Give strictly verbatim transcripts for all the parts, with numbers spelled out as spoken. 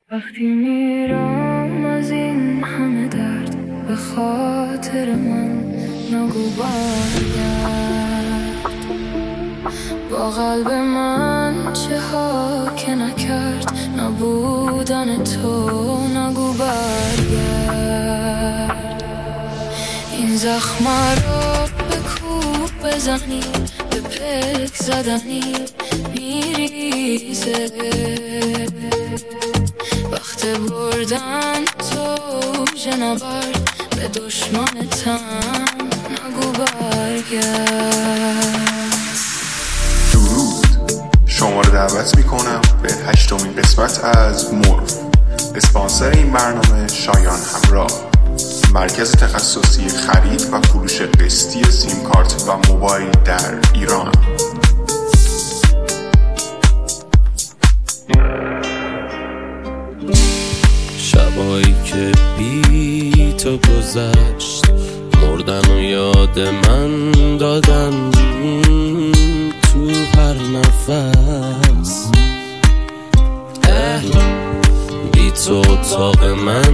وقتی میرم از این همه درد به خاطر من نگو برگرد، با قلب من چه ها که نکرد نبودن تو نگو برگرد. این زخم رو به کوب بزنی به پک زدنی میریزه، وقت بردن تو جنبرد به دشمنتم نگو برگرد. درود، شما رو دعوت میکنم به هشتمین قسمت از مورف. اسپانسر این برنامه شایان همراه، مرکز تخصصی خرید و فروش قسطی سیم کارت و موبایل در ایران. شبایی که بی تو گذشت مردن و یاد من دادن تو هر نفس، بی تو اتاق من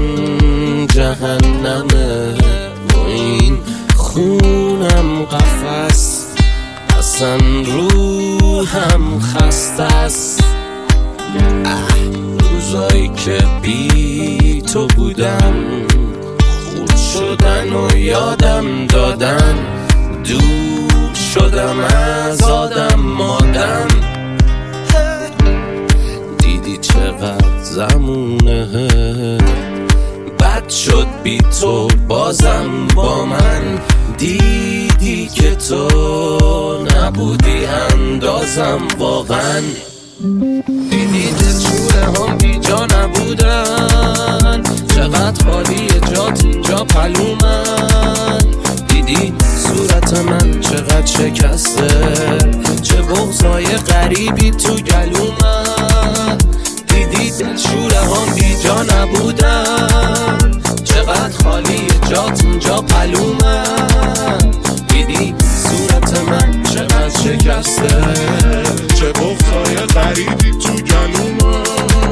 جهنمه و این خونم قفس، اصلا روحم خسته است. روزایی که بی تو بودم خود شدن و یادم دادن، دور شدم از آدم مادم. دیدی چقدر زمونه بد شد بی تو بازم با من، دیدی که تو نبودی اندازم واقعا. دیدی دلشوره هم بی جا نبودن، چقدر خالی جات اینجا پلومن. دیدی صورت من چقدر شکسته، چه بغضای غریبی تو گلومن. دیدی دلشوره هم بی جا نبودن، چقدر خالی جات اینجا پلومن. دیدی صورت من چقدر شکسته، چه بغضای غریبی تو گلومن.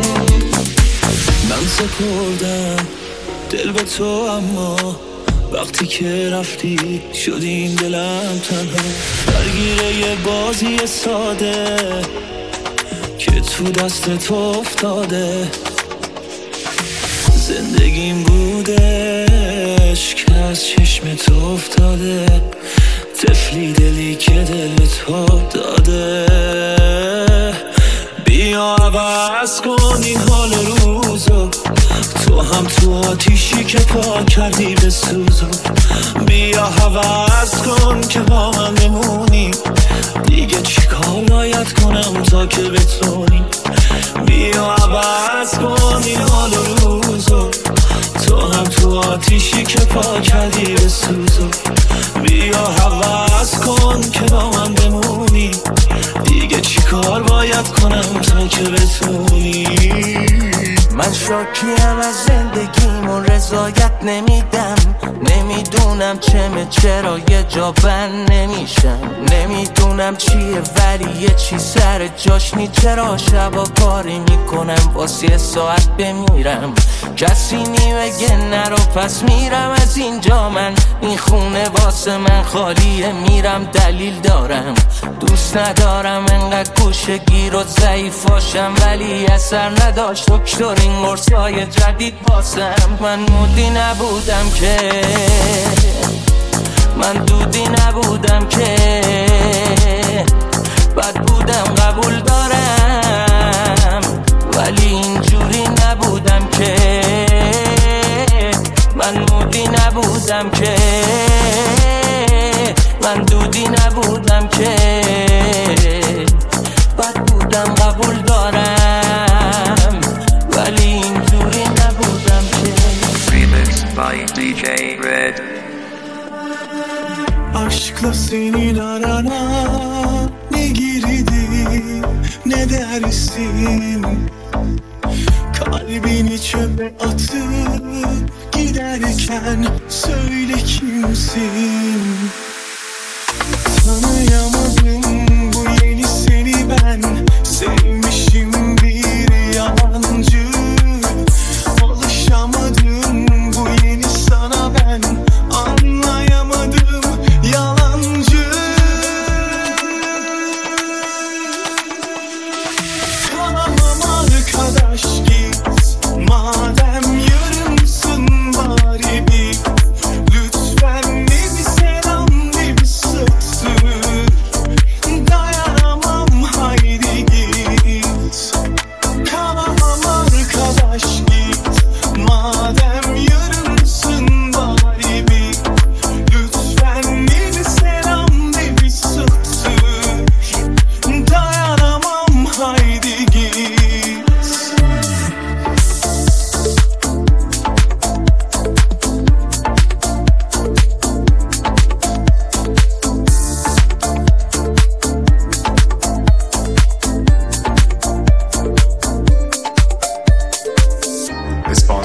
من سپردم دل به تو، اما وقتی که رفتی شد این دلم تنها، درگیره یه بازی ساده که تو دست تو افتاده. زندگیم بودش که از چشم تو افتاده، طفلی دلی که دل به تو داده. بیا عوض کن این حال روزو، تو هم تو آتیشی که پا کردی به سوزو. بیا عوض کن که با من بمونی، دیگه چی کار باید کنم تا که بتونی. بیا عوض کن این حال روزو، تو هم تو آتیشی که پا کردی به سوزو. بیا عوض کن که با من بمونی، دیگه چی کار باید کنم تا که بتونی. من شاکیم از زندگیم و رضایت نمیدم، نمیدونم چمه چرا یه جا بند نمیشم. نمیدونم چیه ولی یه چی سر جاش نی، چرا شبا کاری میکنم واسه یه ساعت بمیرم. کسی نی بگه نرو پس میرم از اینجا، من این خونه واسه من خالیه، میرم دلیل دارم. دوست ندارم انقدر گوشه گیر و ضعیف باشم، ولی اثر نداشت دکتر این قرصای جدید واسم. من مودی نبودم که، من دودی نبودم که، بد بودم قبول دارم ولی اینجوری نبودم که. من مودی نبودم که، من دودی نبودم که، بد بودم قبول دارم ولی اینجوری نبودم که. Remix by دی جی Red. Aşkla senin arana ne girdi ne dersin, kalbini çöpe atıp giderken söyle kimsin. Tanıyamadım bu yeni seni ben, sevmişim bir yalancı.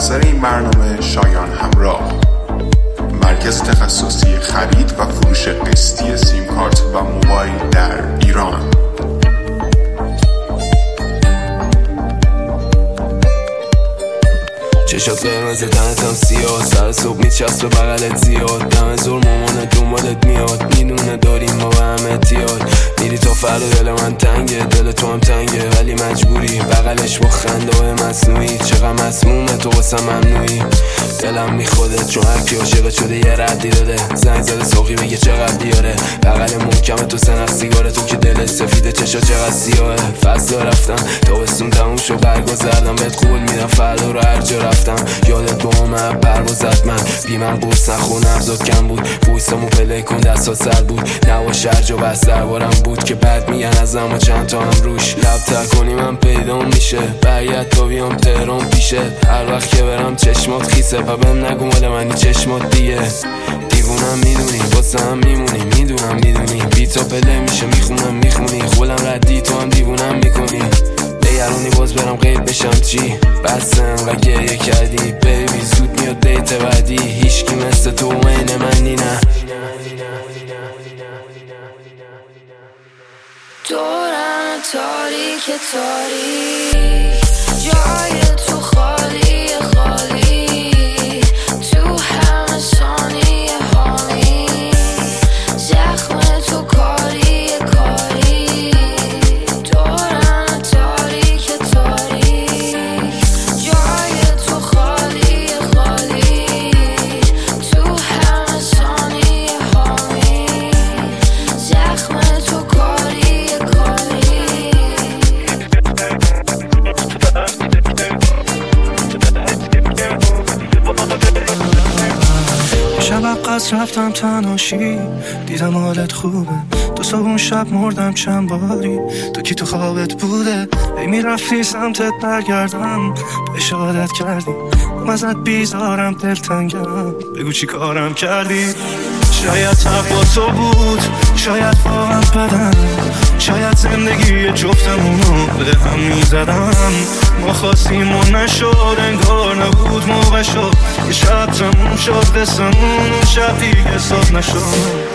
اسپانسر این برنامه شایان همراه، مرکز تخصصی خرید و فروش قسطی سیم کارت و موبایل در ایران. چشات قرمز تنتم سیاه، سر صبح میچسب به بغلت زیاد، دم زور مامانت دنبالت میاد، میدونه داریم ما به هم اتیاد، میری تا فردا دل من تنگه، دل تو هم تنگه ولی مجبوری، بغلش با خنده های مصنوعی، چقدر مسمومه تو واسه ممنوعی، دلم میخوده چون هر کی عاشقت شده یه ردی داده، زنگ زده ساقی بگه چقدر بیاره، بغل محکمه تو سنخ سیگاره، تو که دلت سفیده چشا چقدر سیاهه، فصل رفتم تابستون تموم شو برگا زردم، بهت قول میدم فردا رو هر جا رفتم، یادت با همه پروازت من بی من قرص نخون افزاد کم بود، بویستمو پله کن دستا سر بود، نوا شرج و بس دربارم بود که بعد میگن از اما چند تا هم روش، لب تر کنی من پیدا میشه، باید تا بیام تهران پیشه، هر وقت که برم چشمات خیسه و بهم نگو مال منی چشمات دیگه، دیوونم میدونی واسه هم میمونی، میدونم میدونی بی تا پله میشه میخونم میخونی، خودم ردی تو هم دیوونم میکنی، یارونی باز برم غیب بشم چی بسم و گریه کردی بیبی، زود میاد دیت بعدی، هیچکی مثل تو عین منی نه، دورم تاریک تاریک، جای تو خالی خالی، تو همه ثانیه حامی، زخم تو کاری کاری، دورم تاریک تاریک، جای تو خالی خالی، تو همه ثانیه حامی، زخم تو کاری کاری. شب قصر رفتم تناشی، دیدم حالت خوبه، دو صبح شب مردم چند باری، تو کی تو خوابت بوده، ای میرفتی سمتت برگردم، اشارت کردی من ازت بیزارم دلتنگم، بگو چی کارم کردی، شاید حق با تو بود، شاید واقعا بدم، شاید زندگی جفتمونو به هم میزدم، ما خواستیم و نشد، انگار نبود موقع شد، یه شب تموم شد قصمون، اون شب دیگه صاف نشد،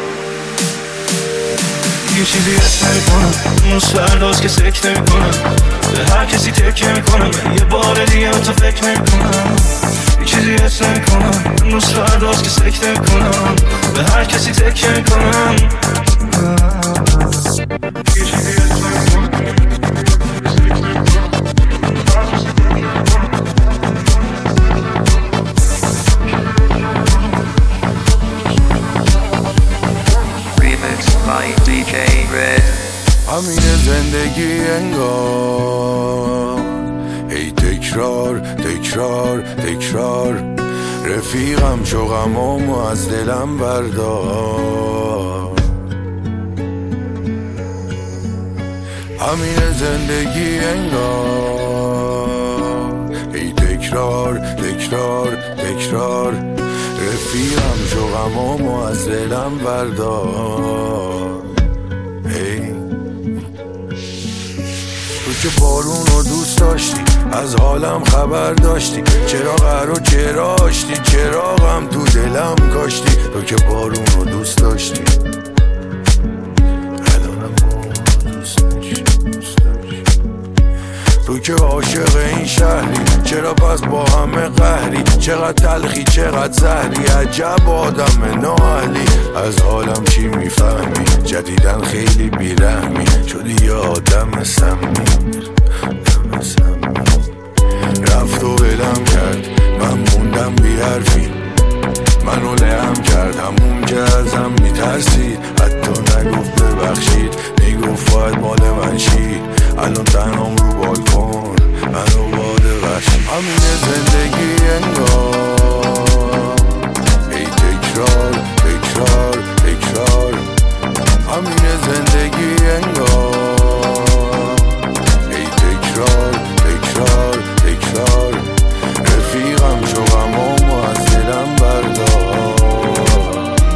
یه چیزی حس نمیکنم، اون فرداست که سکت نمیکنم، به هر کسی تکیه میکنم، یه بار دیگه تو فکر نمیکنم، یه چیزی حس نمیکنم، اون فرداست که سکت نمیکنم، به هر کسی تکیه میکنم، یه چیزی حس نمیکنم. دی جی Red. همین زندگی انگار ای تکرار تکرار تکرار، رفیقم شو غمامو از دلم بردار، همین زندگی انگار ای تکرار تکرار تکرار، رفیقم شو غمامو از دلم بردار، ای تو که بارون رو دوست داشتی، از حالم خبر داشتی، چرا قرار چرا آشتی، چراغم تو دلم کاشتی، تو که بارون رو دوست داشتی، الانم دوست داشتی، تو که عاشق این شهری، چرا پس با همه قهری، چقدر تلخی چقدر زهری، عجب آدم نااهلی، از حالم چی میفهمی، جدیدن خیلی بیرحمی، شدی یه آدم سمی، آدم سمی، رفت و ولم کرد، من موندم بی حرفی، منو لهم کرد، همون که ازم میترسید، حتی نگفت ببخشید، میگفت باید مال من شید، الان تنام رو بالکن، منو باده قشن، همین زندگی انگار ای تکرار تکرار تکرار، همین زندگی انگار ای تکرار تکرار تکرار، رفیقم شو غمامو از دلم بردار،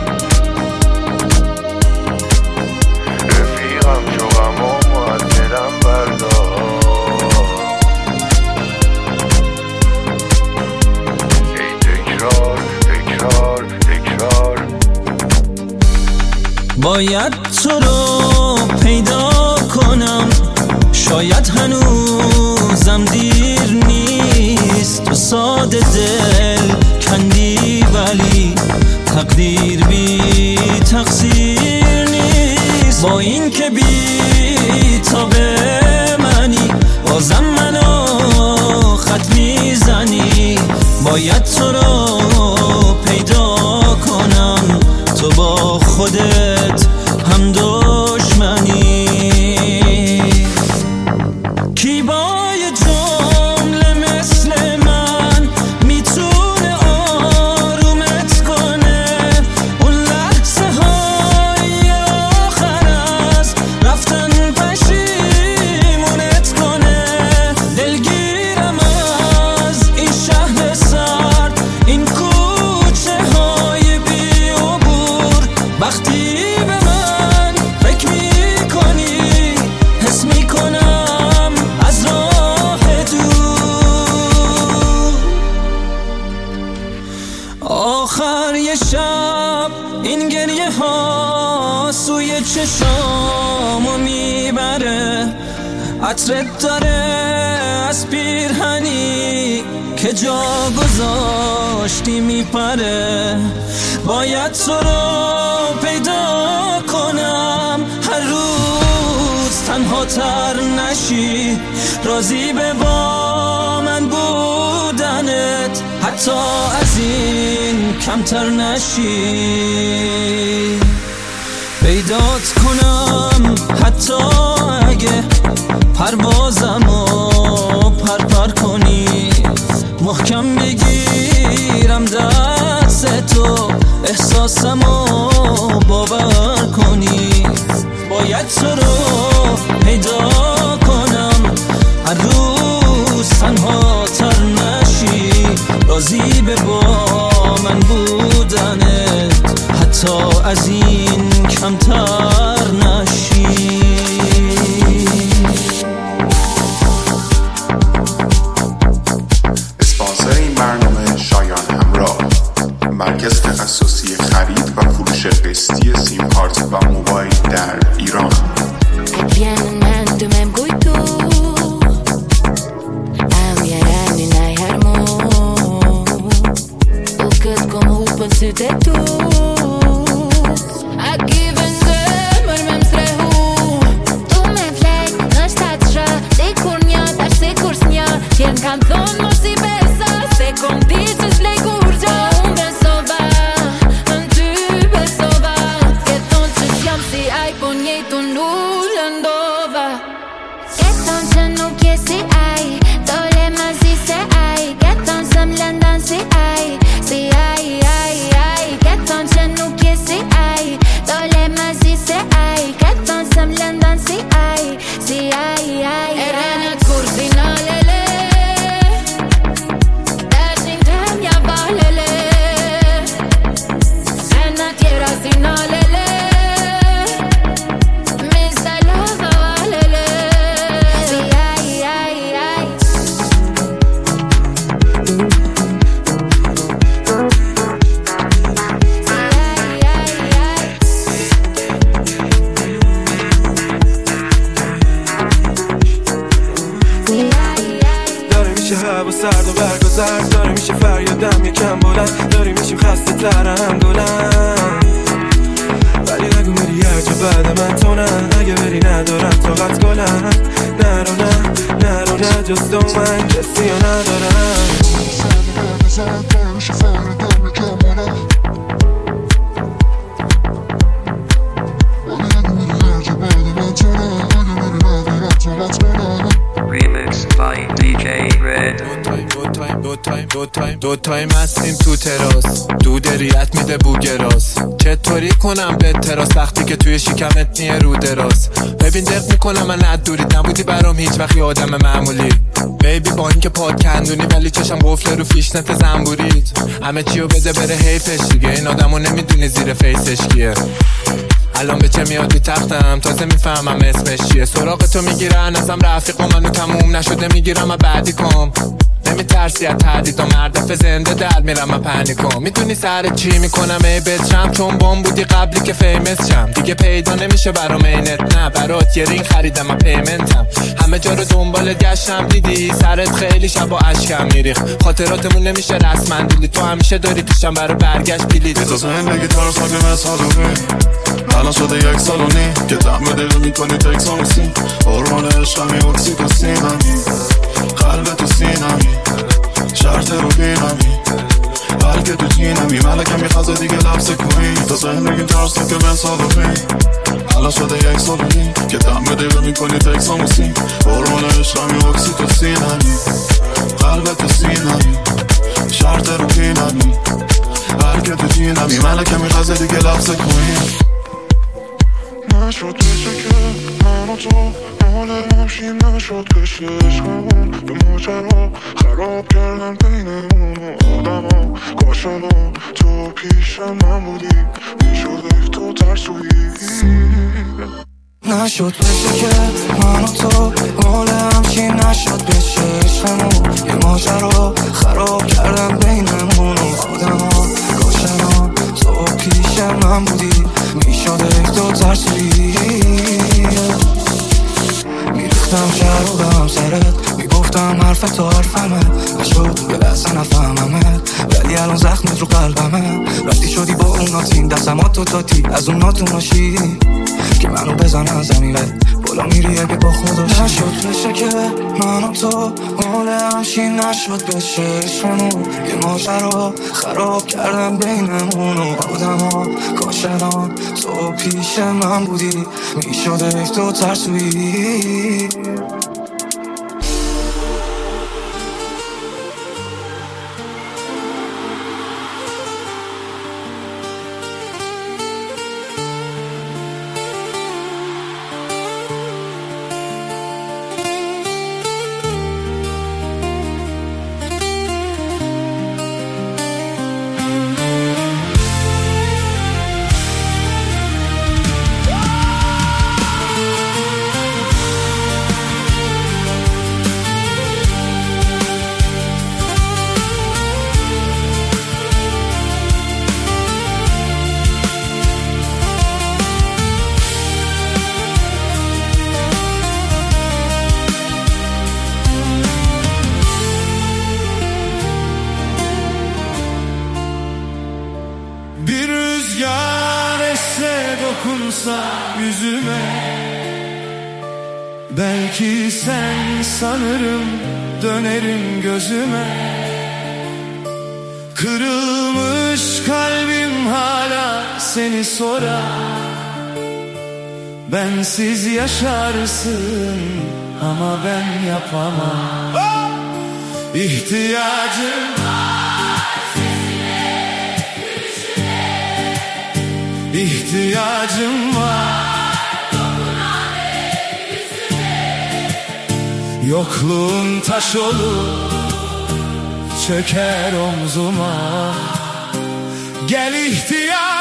رفیقم شو غمامو از دلم بردار. باید تو رو پیدا کنم، شاید هنوزم دیر نیست. تو ساده دل کندی ولی تقدیر بی تقصیر نیست. با این که بی تابه منی بازم منو خط میزنی. باید تو رو پیدا کنم، تو با خودت هم دشمنی. کی با یه جمله مثل من میتونه آرومت کنه؟ اون لحظه های آخر از رفتن پشیمونت کنه. دلگیرم از این شهر سرد، این کوچه های بی عبور. وقتی به من فکر میکنی حس میکنم از راه دور. آخر یه شب این گریه ها سوی چشامو میبره. عطرت داره از پیرهنی که جا گذاشتی میپره. باید تو رو پیدا کنم، هر روز تنها تر نشی. راضی به با من بودنت، حتی از این کمتر نشی. پیدات کنم حتی اگه پروازمو پرپر کنی. محکم بگیرم دست تو، احساسمو باور کنی. باید تو رو پیدا کنم، هر روز تنها تر نشی. راضی به با من بودنت، حتی از این کمتر نشی. اسپانسر این برنامه شایان همراه، مرکز تخصصی خرید و فروش قسطی سیم کارت و موبایل در ایران. سرد و برگذر داره میشه فریادم یکم بلند. داری میشیم خسته ترم دولن، ولی نگو میری هر جا بعد من تو نه. اگه بری ندارم طاقت گلن. نرو نه نرو نه جز تو من کسی ها ندارم. سرد و برگذر داره میشه فریادم یکم بلند. ولی نگو میری هر جا بعد من تو نه. اگه بری ندارم طاقت گلن. Remixed by دی جی Red. دو تایم دو تایم دو تایم دو تایم هستیم تو تراس، دود ریت میده بوگراس. چطوری کنم به تراس وقتی که توی شکمت نیه رو دراز. ببین دق میکنم من از دوری نبودی برام هیچ وقت آدم معمولی. بیبی با این که پاد کندونی ولی چشم قفله رو فیشنت زنبوریت. همه چیو بده بره حیفش دیگه، این آدمو نمیدونی زیر فیسش کیه. الان به چه میاد بی تختم تازه میفهمم اسمش چیه. سراغ تو میگیرن ازم رفیق و منو تموم نشده میگیرم و بعدی کم. نمیترسی از تهدید و مردف زنده در میرم و پنیکم. میدونی سر چی میکنم ای بترم؟ چون بام بودی قبلی که فیمس شم. دیگه پیدا نمیشه برام اینت، نه برات یه رینگ خریدم و پیمنتم. همه جا رو دنبالت گشتم دیدی سرت خیلی شب و اشکم میریخ. خاطراتمون نمیشه رسما دیلی، تو همیشه داری پیشم برای برگشت پیلیت. تو زندگی ترس که مثالونی الان شده یک سالونی که دم دل میکنی تکساموسی. هورمون عشقمی اکسیتوسینمی قلب تو سینمی شرط رو بینمی بلکه تو جینمی ملکه میخوازه دیگه لبس کنی. تو زندگی ترس که مثالونی الان شده یک سالونی که دم دل میکنی تکساموسی. هورمون عشقمی اکسیتوسینمی قلب تو سینمی شرط رو بینمی بلکه تو جینمی ملکه میخوازه دیگه لبس کنی. نشد بشه که من و تو مال همشیم، نشد کشه عشقمون به ماجرا خراب کردن بینمون و آدم ها کاشن ها. تو پیشم من بودی میشد تو ترسویی. نشد بشه که من و تو مال همشیم، نشد بشه عشقمون یه ماجرا خراب کردن بینمون و آدم ها کاشن ها. تو پیشم من بودی میشد تو ترسویی. میریختم شهر و به هم سرت میگفتم حرف تو حرفمه، نشد یه لحظه نفهممت ولی الان زخمت رو قلبمه. رفتی شدی با اون ناتین دستمات تو دادی از اون ناتوناشی که منو بزنن زمینت بالا میری اگه با خوداشی. نشد بشه که من و تو مال همشیم، نشد بشه عشقمون یه ماجرا خراب کردن بینمون و آدم ها کاشنان. تو پیش من بودی میشد تو ترسویی. Yüzüme belki sen sanırım dönerin gözüme. Kırılmış kalbim hala seni sorar. Bensiz yaşarsın ama ben yapamam. Oh! İhtiyacım var sesine, gülüşüne. İhtiyacım var dokunan el yüzüne. Yokluğun taş olur çöker omzuma. Gel ihtiyacım